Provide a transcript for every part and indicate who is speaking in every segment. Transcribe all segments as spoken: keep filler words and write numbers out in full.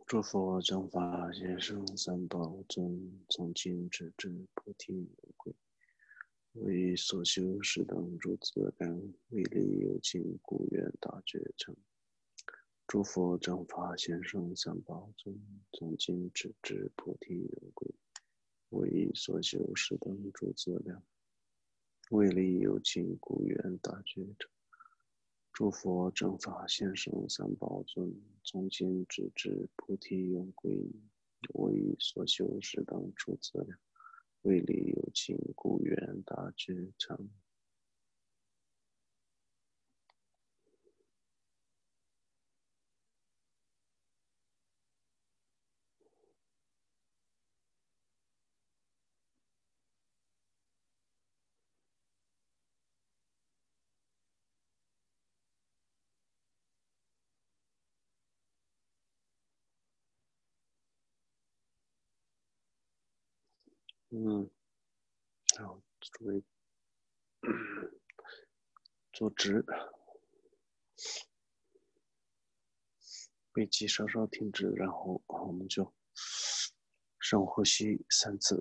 Speaker 1: 诸佛正法贤圣三宝尊，从今直至菩提有归。为所修是等诸资粮，为利有情故愿大觉成。诸佛正法贤圣三宝尊，从今直至菩提有归。为所修是等诸资粮，为利有情故愿大觉成。诸佛正法贤圣三宝尊，从今直至菩提永归。为所修是等诸资粮，为利有情故愿大觉成。嗯，好，诸位，坐直，背脊稍稍挺直，然后我们就深呼吸三次，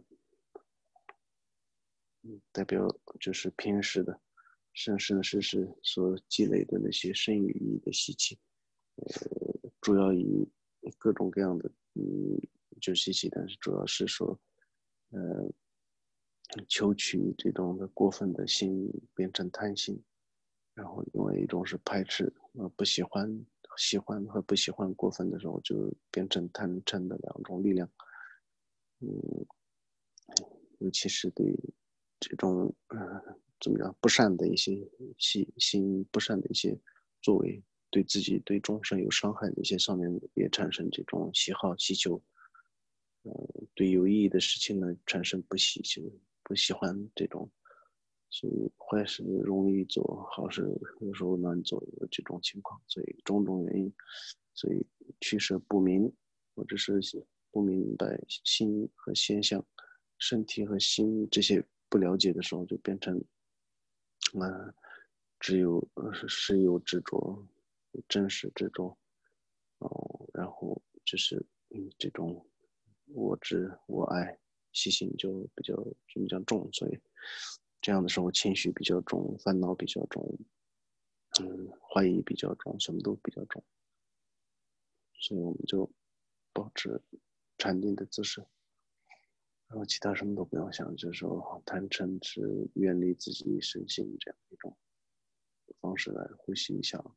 Speaker 1: 嗯，代表就是平时的生生世世所积累的那些生与意的习气，呃，主要以各种各样的嗯就习气，但是主要是说，呃，求取这种的过分的心变成贪心，然后另外一种是排斥，呃，不喜欢喜欢和不喜欢过分的时候，就变成贪嗔的两种力量。嗯，尤其是对这种呃怎么样不善的一些心心不善的一些作为，对自己对众生有伤害的一些上面也产生这种喜好喜求，呃，对有意义的事情呢产生不喜就不喜欢这种，所以坏事容易做，好事有时候难做，有这种情况，所以种种原因，所以取舍不明，或者是不明白心和现象。身体和心这些不了解的时候，就变成，呃，只有呃是有执着，真实执着，哦，然后就是嗯这种我执我爱习性就比较比较重，所以这样的时候情绪比较重，烦恼比较重，嗯，怀疑比较重，什么都比较重，所以我们就保持禅定的姿势。然后其他什么都不用想，就是说贪嗔痴远离自己身心这样一种方式来呼吸一下。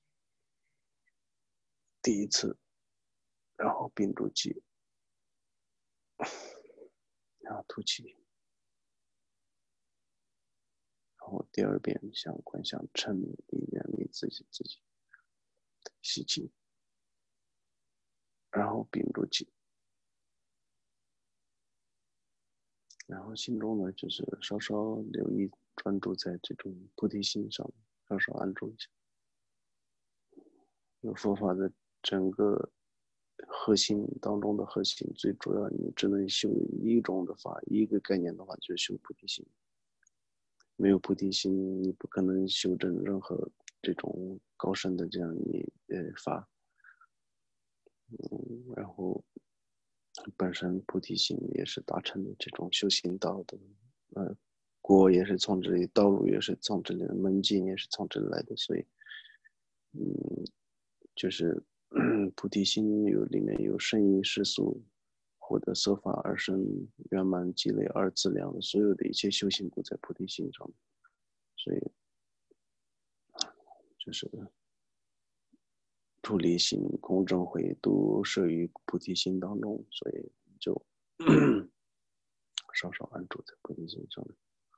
Speaker 1: 第一次，然后屏住气，然后吐气，然后第二遍想观想嗔离远离自己自己，吸气，然后屏住气，然后心中呢就是稍稍留意专注在这种菩提心上，稍稍安住一下。有佛法的整个核心当中的核心，最主要你只能修一种的法，一个概念的话就是修菩提心。没有菩提心，你不可能修正任何这种高深的这样一呃法。嗯，然后本身菩提心也是达成的这种修行道的，呃，果也是从这里，道路也是从这里，门径也是从这里来的，所以，嗯，就是菩提心有里面有圣意世俗，获得色法而生圆满积累二资粮的所有的一切修行都在菩提心上，所以就是出离心、空正慧都摄于菩提心当中，所以就稍稍安住在菩提心上面。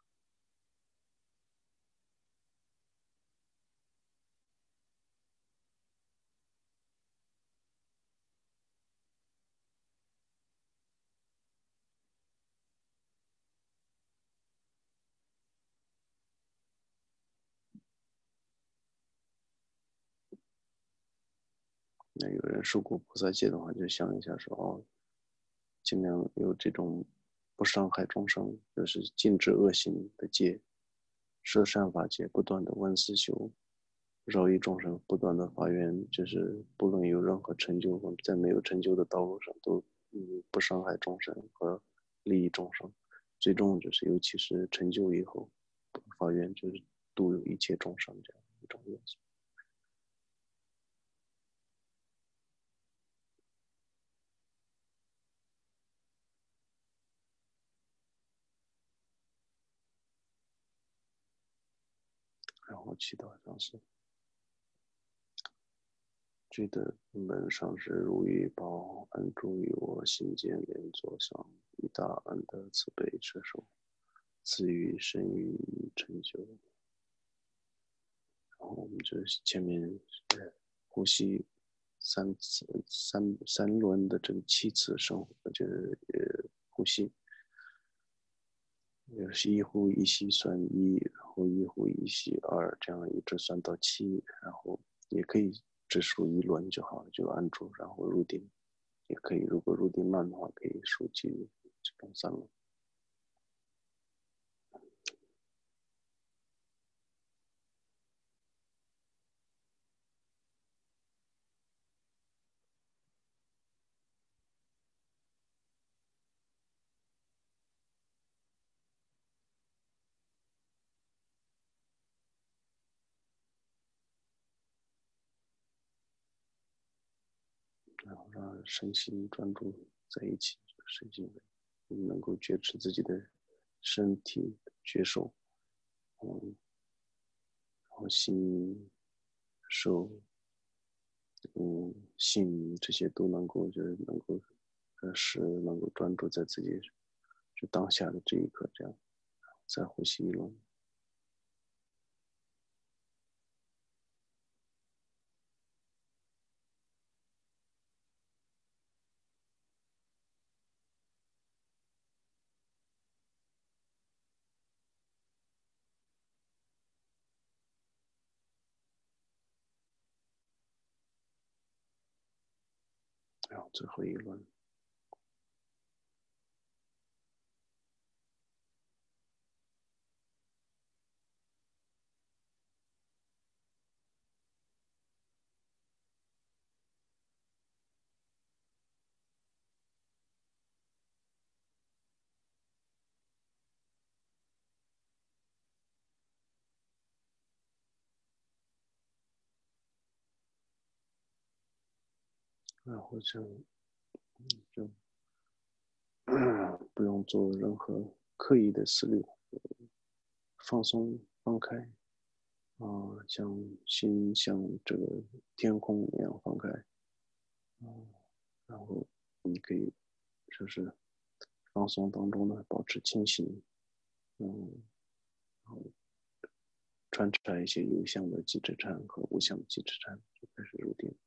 Speaker 1: 那有人受过菩萨戒的话，就想一下说哦，尽量有这种不伤害众生，就是禁止恶行的戒，摄善法戒，不断的闻思修， 饶益众生，不断的发愿，就是不论有任何成就，在没有成就的道路上都嗯不伤害众生和利益众生，最终就是尤其是成就以后，发愿就是度有一切众生这样一种愿景。然后祈祷上是。觉得本上是如意宝，安住于我心间莲座上，以大恩德慈悲摄受，赐予生育成就。然后我们就前面呃呼吸三次三三轮的这个七次生活，就是呃呼吸，就是一呼一吸算一，然后一呼一吸二，这样一直算到七，然后也可以只数一轮就好了，就按住，然后入定，也可以。如果入定慢的话，可以数几这种三轮。然后让身心专注在一起，身心能够觉知自己的身体觉受，嗯，然后心受，嗯，性这些都能够就是能够，呃，是能够专注在自己就当下的这一刻，这样再呼吸一轮。然后最后一轮。然后就就不用做任何刻意的思虑，放松放开啊、呃像心像这个天空一样放开啊、呃然后你可以就是放松当中呢保持清醒，嗯，然后穿插一些有相的基质禅和无相的基质禅，就开始入定。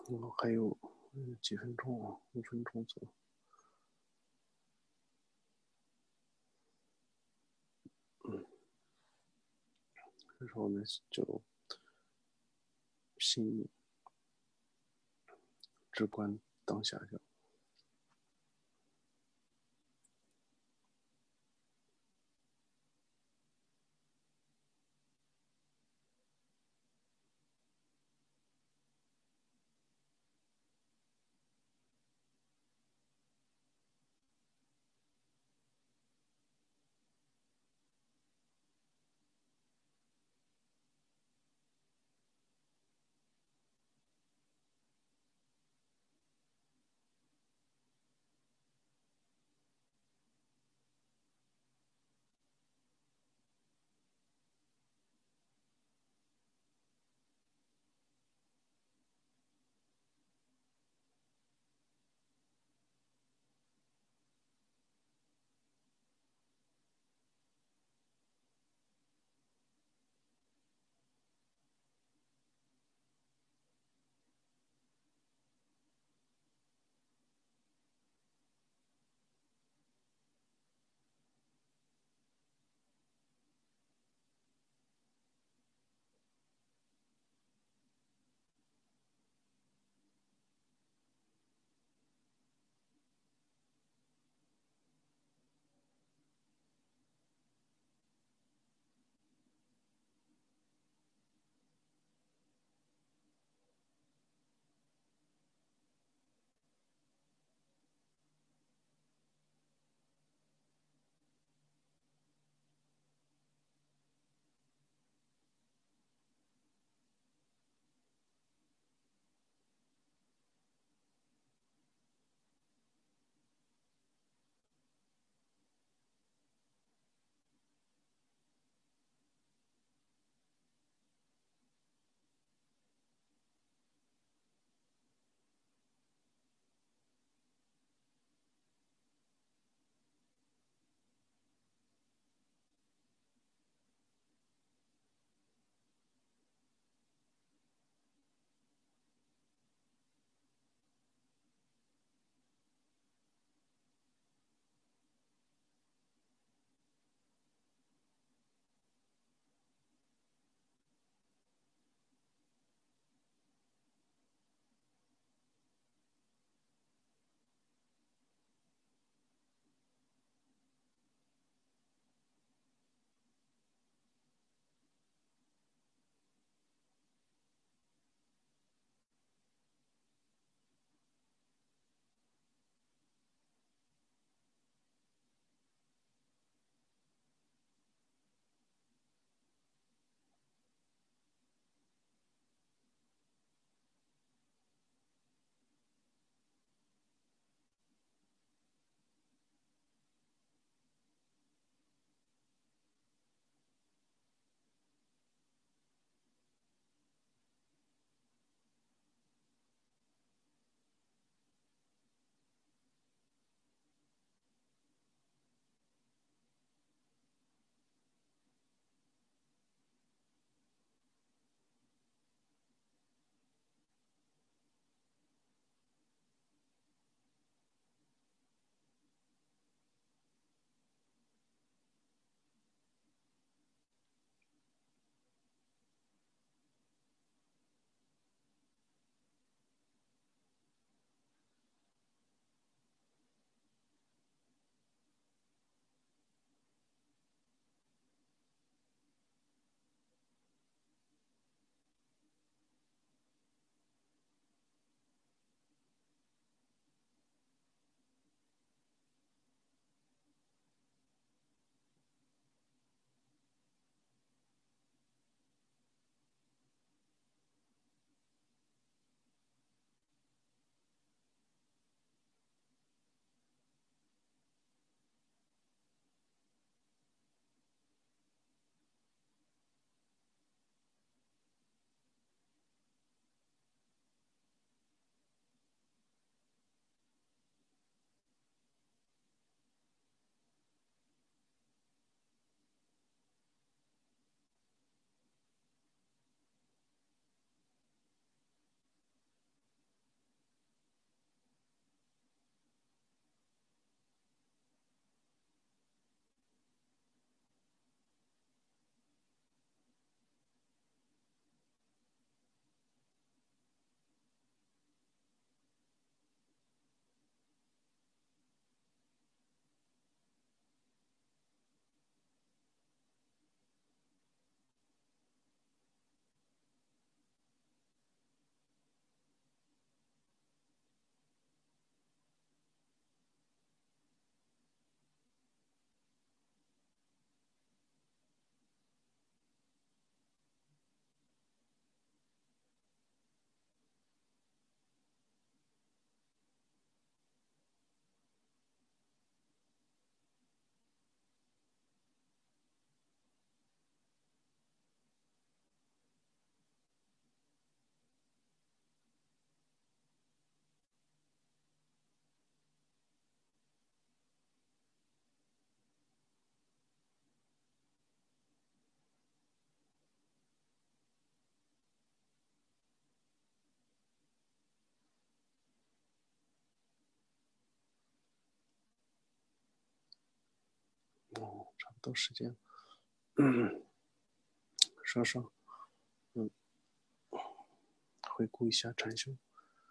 Speaker 1: 然后还有嗯几分钟啊，五分钟左右。嗯，然后呢就心直观当下就。 都是这样。嗯，稍稍，嗯，回顾一下禅修。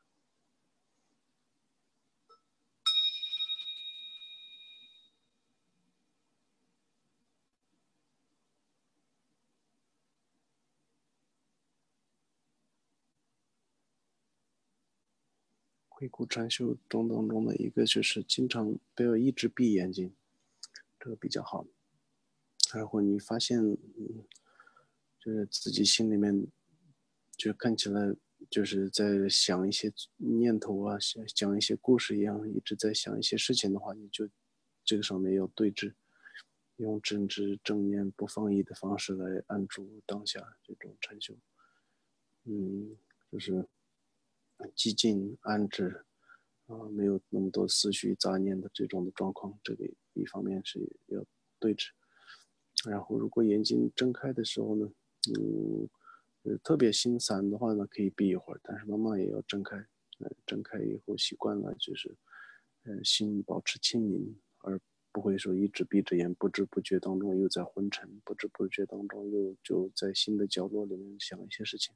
Speaker 1: 回顾禅修中当中的一个就是经常不要一直闭眼睛，这个比较好。然后你发现，嗯，就是自己心里面就看起来就是在想一些念头啊，想讲一些故事一样，一直在想一些事情的话，你就这个上面要对峙，用正知正念不放逸的方式来安住当下这种禅修。嗯，就是寂静安置啊、呃，没有那么多思绪杂念的这种的状况，这个一方面是要对峙。然后如果眼睛睁开的时候呢，嗯，呃特别心散的话呢，可以闭一会儿，但是慢慢也要睁开。呃，睁开以后习惯了，就是呃心保持清明，而不会说一直闭着眼，不知不觉当中又在昏沉，不知不觉当中又就在新的角落里面想一些事情。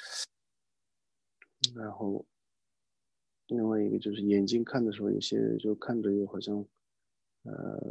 Speaker 1: 然后另外一个就是眼睛看的时候，有些就看着又好像，呃，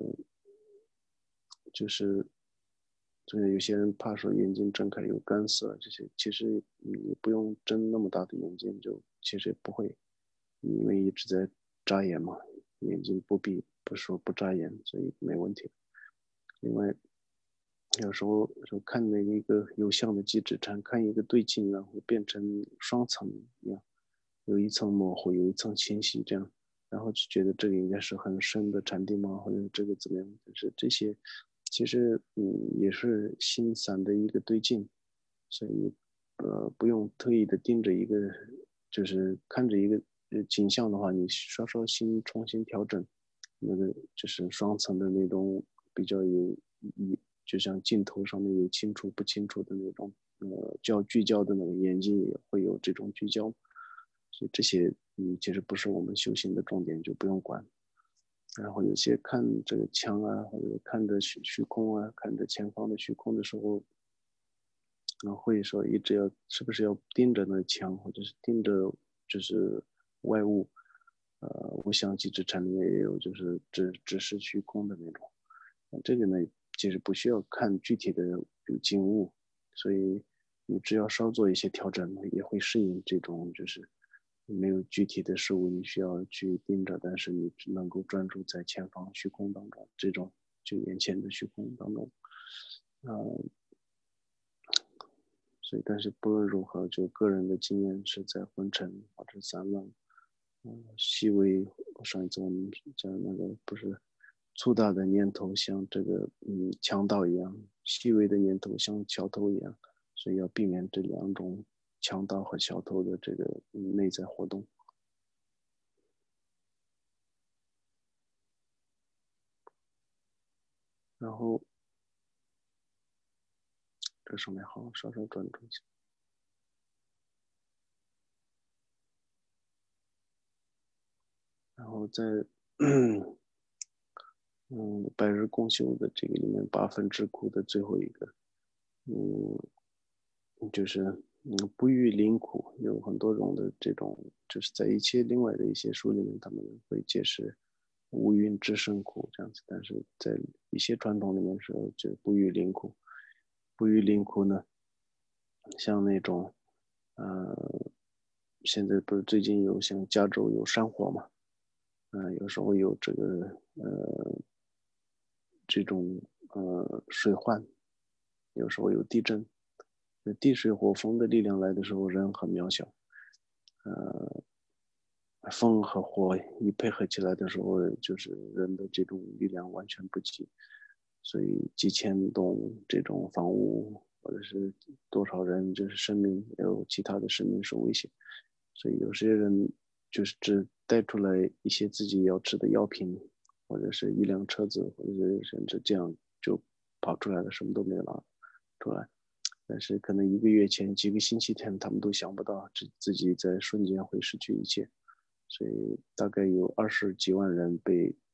Speaker 1: 就是就是有些人怕说眼睛睁开有干涩这些，其实你不用睁那么大的眼睛，就其实也不会，因为一直在眨眼嘛，眼睛不闭，不是说不眨眼，所以没问题。另外，有时候就看那一个有相的机制禅，看一个对镜，然后变成双层一样，有一层模糊，有一层清晰，这样，然后就觉得这个应该是很深的禅定吗？或者这个怎么样？就是这些，其实嗯也是心散的一个对镜，所以呃不用特意的盯着一个，就是看着一个呃景象的话，你稍稍心重新调整，那个就是双层的那种比较有一。就像镜头上面有清楚不清楚的那种，呃，焦聚焦的那个眼睛也会有这种聚焦，所以这些嗯其实不是我们修行的重点，就不用管。然后有些看这个墙啊，或者看着虚虚空啊，看着前方的虚空的时候，嗯，会说一直要是不是要盯着那墙，或者是盯着就是外物，呃，无相即之禅里面也有，就是只只是虚空的那种。这个呢，其实不需要看具体的景物，所以你只要稍做一些调整，也会适应这种就是没有具体的事物你需要去盯着，但是你只能够专注在前方虚空当中，这种就眼前的虚空当中，啊、呃，所以但是不论如何，就个人的经验是在昏沉或者散乱，嗯、呃，细微，上一次我们讲那个不是。粗大的念头像这个嗯强盗一样，细微的念头像小偷一样，所以要避免这两种强盗和小偷的这个、嗯、内在活动。然后这上面好稍稍专注一下。然后在嗯嗯百日共修的这个里面八分之苦的最后一个，嗯就是嗯不欲临苦，有很多种的这种，就是在一些另外的一些书里面他们会解释无云之生苦这样子，但是在一些传统里面说就不欲临苦，不欲临苦呢，像那种呃现在不是最近有像加州有山火嘛，嗯、呃，有时候有这个呃这种呃水患，有时候有地震，地水火风的力量来的时候，人很渺小。呃，风和火一配合起来的时候，就是人的这种力量完全不及，所以几千栋这种房屋，或者是多少人就是生命，也有其他的生命受危险。所以有些人就是只带出来一些自己要吃的药品，或者是一辆车子，或者是甚至这样就跑出来了，什么都没有拿出来。但是可能一个月前、几个星期前，他们都想不到自自己在瞬间会失去一切，所以大概有二十几万人被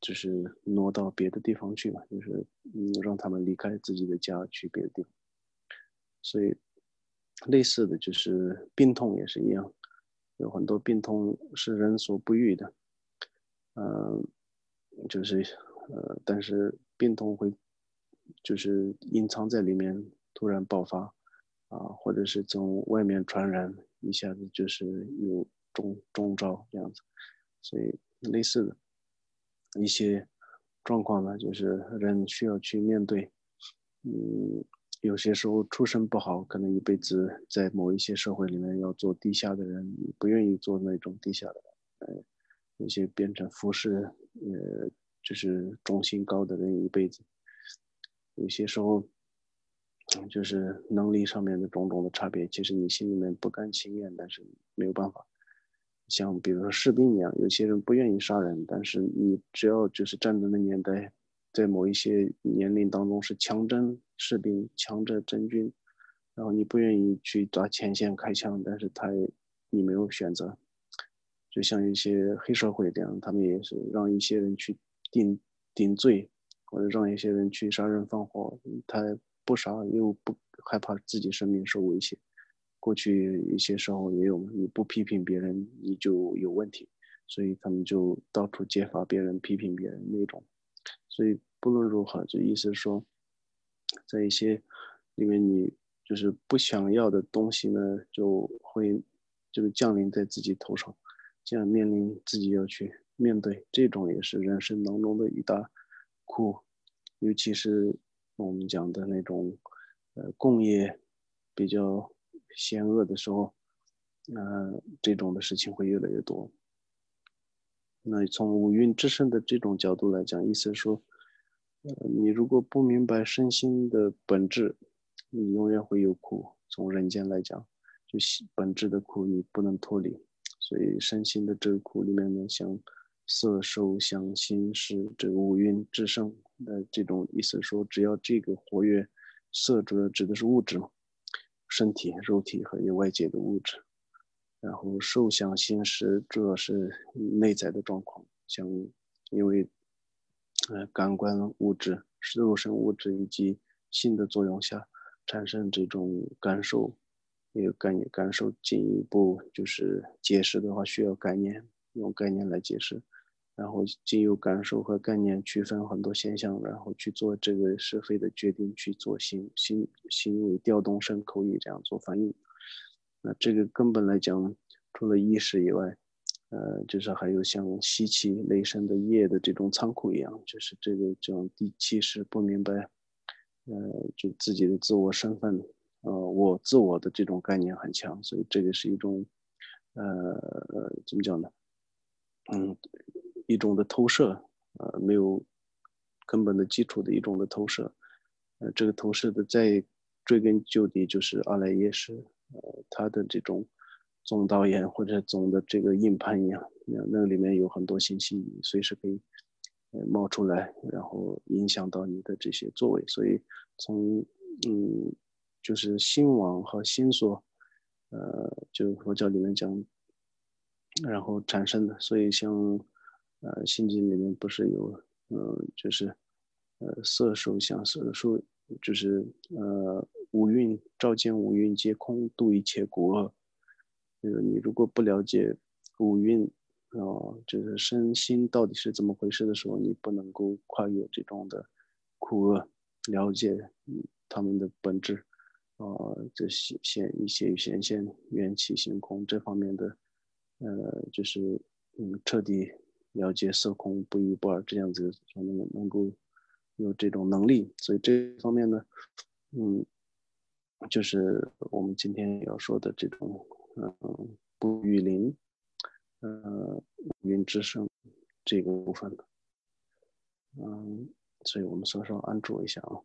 Speaker 1: 就是挪到别的地方去嘛，就是嗯让他们离开自己的家去别的地方。所以类似的就是病痛也是一样，有很多病痛是人所不欲的，嗯、就是呃，但是病痛会就是隐藏在里面，突然爆发啊，或者是从外面传染，一下子就是有中中招这样子，所以类似的一些状况呢，就是人需要去面对。嗯，有些时候出身不好，可能一辈子在某一些社会里面要做地下的人，不愿意做那种地下的人。呃，有些变成服饰，呃，就是中心高的人一辈子。有些时候，嗯就是能力上面的种种的差别，其实你心里面不甘情愿，但是没有办法。像比如说士兵一样，有些人不愿意杀人，但是你只要就是战争的年代，在某一些年龄当中是强征士兵、强者征军，然后你不愿意去打前线开枪，但是他也你没有选择，就像一些黑社会这样，他们也是让一些人去顶顶罪，或者让一些人去杀人放火，他不杀又不害怕自己生命受威胁。过去一些时候也有，你不批评别人你就有问题，所以他们就到处揭发别人、批评别人那种。所以不论如何，就意思是说，在一些因为你就是不想要的东西呢，就会这个降临在自己头上，这样面临自己要去面对，这种也是人生当中的一大苦，尤其是我们讲的那种呃工业比较险恶的时候，呃，这种的事情会越来越多。那从五蕴之身的这种角度来讲，意思是说，呃，你如果不明白身心的本质，你永远会有苦。从人间来讲，就是本质的苦你不能脱离，所以身心的这个苦里面呢，像色、受、想、行、识这个五蕴之生的这种意思说，只要这个活跃，色主要指的是物质嘛，身体、肉体和外界的物质。然后受想行识主要是内在的状况，像因为呃感官物质、肉身物质以及性的作用下产生这种感受，也有概念感受进一步就是解释的话需要概念，用概念来解释，然后经由感受和概念区分很多现象，然后去做这个是非的决定，去做行行行为调动身口意这样做反应。那这个根本来讲，除了意识以外，呃，就是还有像吸气雷声的夜的这种仓库一样，就是这个这种第七识不明白，呃，就自己的自我身份，呃，我自我的这种概念很强，所以这个是一种，呃，呃怎么讲呢？嗯，一种的投射，呃，没有根本的基础的一种的投射，呃，这个投射的再追根究底就是阿赖耶识，呃，它的这种总导演或者总的这个硬盘一样，那那里面有很多信息，随时可以呃冒出来，然后影响到你的这些作为，所以从嗯，就是心王和心所，呃，就佛教里面讲。然后产生的。所以像呃《心经》里面不是有呃就是呃色受想色受，就是呃五蕴照见五蕴皆空，度一切苦厄。就是你如果不了解五蕴啊、呃就是身心到底是怎么回事的时候，你不能够跨越这种的苦厄，了解嗯他们的本质。啊、呃，这显现一些显现缘起性空这方面的呃，就是嗯，彻底了解色空不一不二这样子，才能能够有这种能力。所以这方面呢，嗯，就是我们今天要说的这种，嗯，不与灵，呃，五蕴之声这个部分，嗯，所以我们稍稍安住一下啊。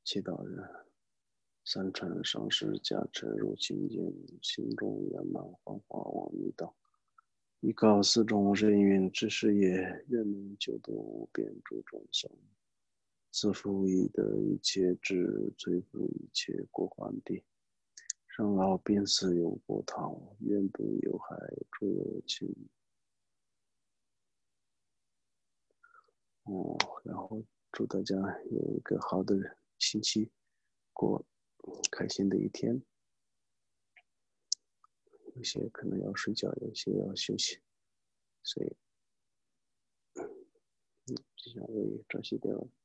Speaker 1: 祈祷人，三乘上师加持入清间，心中圆满幻化往弥道。依告四种人云之事也，愿能救度无边诸众生，自负以得一切智，摧伏一切过患地。生老病死有波涛，愿不有害诸有情。哦，然后祝大家有一个好的星期，过开心的一天。有些可能要睡觉，有些要休息，所以，嗯，就像我也这些点了。